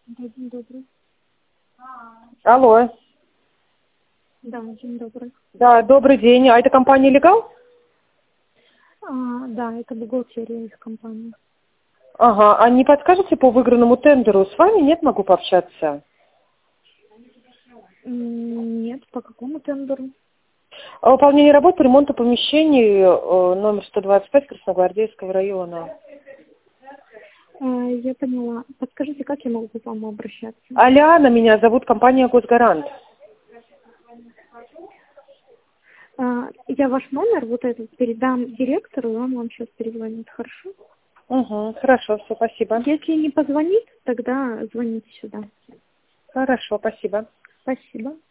Да, день добрый. Алло. Да, день добрый. Да, добрый день. А это компания «Легал»? Да, это бухгалтерия из компании. Ага. А не подскажете по выигранному тендеру? С вами нет, могу пообщаться? Нет, по какому тендеру? Выполнение работ по ремонту помещений номер 125 Красногвардейского района. Я поняла. Подскажите, как я могу к вам обращаться? Аляна меня зовут, компания «Госгарант». Я ваш номер вот этот передам директору, и он вам сейчас перезвонит, хорошо? Угу, хорошо, все, спасибо. Если не позвонит, тогда звоните сюда. Хорошо, спасибо. Спасибо.